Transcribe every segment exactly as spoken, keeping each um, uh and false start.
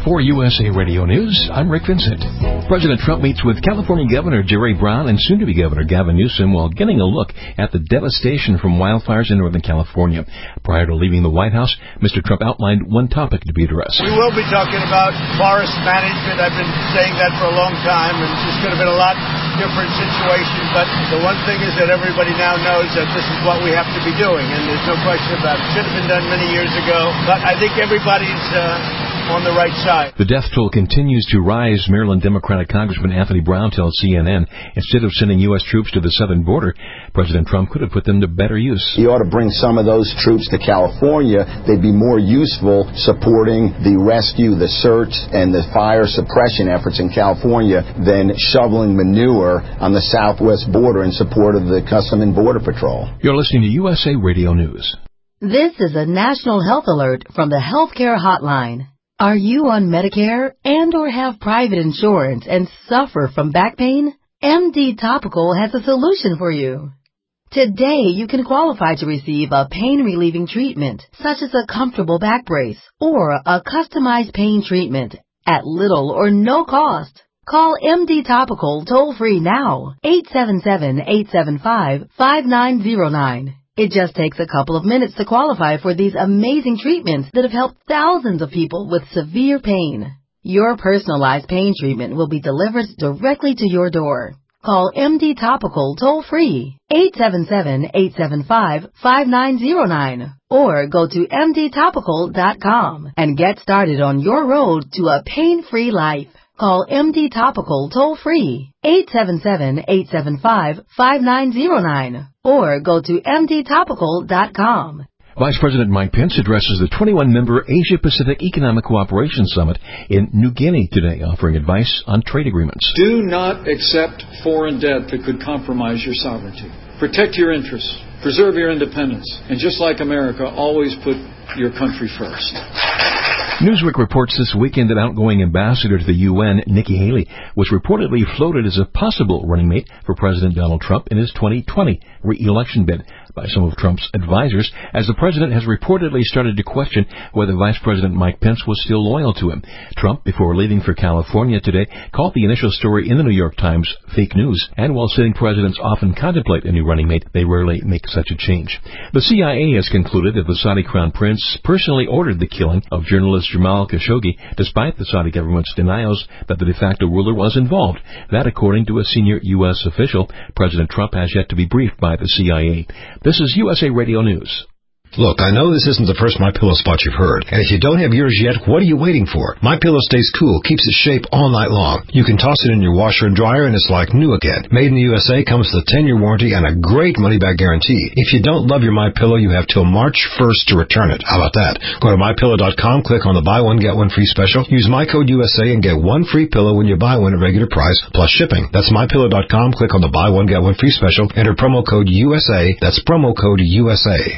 For U S A Radio News, I'm Rick Vincent. President Trump meets with California Governor Jerry Brown and soon-to-be Governor Gavin Newsom while getting a look at the devastation from wildfires in Northern California. Prior to leaving the White House, Mister Trump outlined one topic to be addressed. We will be talking about forest management. I've been saying that for a long time, and this could have been a lot different situation, but the one thing is that everybody now knows that this is what we have to be doing, and there's no question about it. It should have been done many years ago, but I think everybody's uh, on the right side. The death toll continues to rise. Maryland Democratic Congressman Anthony Brown tells C N N, instead of sending U S troops to the southern border, President Trump could have put them to better use. He ought to bring some of those troops to California. They'd be more useful supporting the rescue, the search, and the fire suppression efforts in California than shoveling manure on the southwest border in support of the Customs and Border Patrol. You're listening to U S A Radio News. This is a national health alert from the Healthcare Hotline. Are you on Medicare and or have private insurance and suffer from back pain? M D Topical has a solution for you. Today, you can qualify to receive a pain-relieving treatment, such as a comfortable back brace or a customized pain treatment at little or no cost. Call M D Topical toll-free now, eight seven seven, eight seven five, five nine zero nine. It just takes a couple of minutes to qualify for these amazing treatments that have helped thousands of people with severe pain. Your personalized pain treatment will be delivered directly to your door. Call M D Topical toll-free, eight seven seven, eight seven five, five nine zero nine, or go to M D topical dot com and get started on your road to a pain-free life. Call M D Topical toll-free, eight seven seven, eight seven five, five nine zero nine, or go to M D topical dot com. Vice President Mike Pence addresses the twenty-one member Asia-Pacific Economic Cooperation Summit in New Guinea today, offering advice on trade agreements. Do not accept foreign debt that could compromise your sovereignty. Protect your interests. Preserve your independence. And just like America, always put your country first. Newsweek reports this weekend that outgoing ambassador to the U N, Nikki Haley, was reportedly floated as a possible running mate for President Donald Trump in his twenty twenty re-election bid by some of Trump's advisors, as the president has reportedly started to question whether Vice President Mike Pence was still loyal to him. Trump, before leaving for California today, called the initial story in the New York Times fake news, and while sitting presidents often contemplate a new running mate, they rarely make such a change. The C I A has concluded that the Saudi Crown Prince personally ordered the killing of journalist Jamal Khashoggi, despite the Saudi government's denials that the de facto ruler was involved. That, according to a senior U S official. President Trump has yet to be briefed by the C I A. This is U S A Radio News. Look, I know this isn't the first MyPillow spot you've heard, and if you don't have yours yet, what are you waiting for? MyPillow stays cool, keeps its shape all night long. You can toss it in your washer and dryer, and it's like new again. Made in the U S A, comes with a ten-year warranty and a great money-back guarantee. If you don't love your MyPillow, you have till March first to return it. How about that? Go to my pillow dot com, click on the buy one, get one free special. Use my code U S A and get one free pillow when you buy one at regular price, plus shipping. That's my pillow dot com, click on the buy one, get one free special. Enter promo code U S A. That's promo code U S A.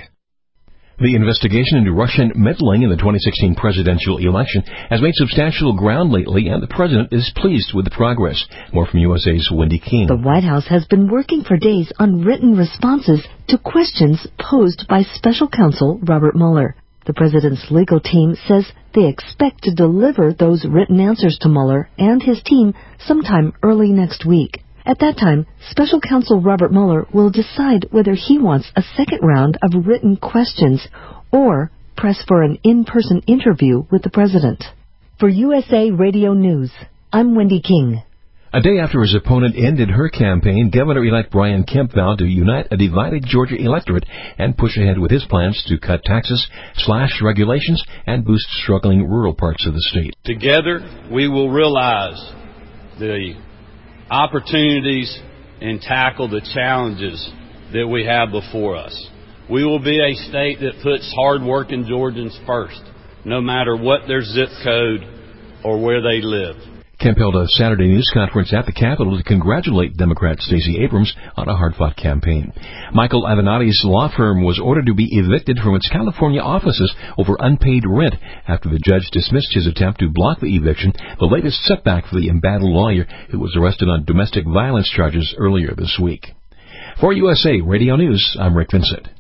The investigation into Russian meddling in the twenty sixteen presidential election has made substantial ground lately, and the president is pleased with the progress. More from U S A's Wendy King. The White House has been working for days on written responses to questions posed by Special Counsel Robert Mueller. The president's legal team says they expect to deliver those written answers to Mueller and his team sometime early next week. At that time, Special Counsel Robert Mueller will decide whether he wants a second round of written questions or press for an in-person interview with the president. For U S A Radio News, I'm Wendy King. A day after his opponent ended her campaign, Governor-elect Brian Kemp vowed to unite a divided Georgia electorate and push ahead with his plans to cut taxes, slash regulations, and boost struggling rural parts of the state. Together, we will realize the opportunities and tackle the challenges that we have before us. We will be a state that puts hard-working Georgians first, no matter what their zip code or where they live. Kemp held a Saturday news conference at the Capitol to congratulate Democrat Stacey Abrams on a hard-fought campaign. Michael Avenatti's law firm was ordered to be evicted from its California offices over unpaid rent after the judge dismissed his attempt to block the eviction, the latest setback for the embattled lawyer who was arrested on domestic violence charges earlier this week. For U S A Radio News, I'm Rick Vincent.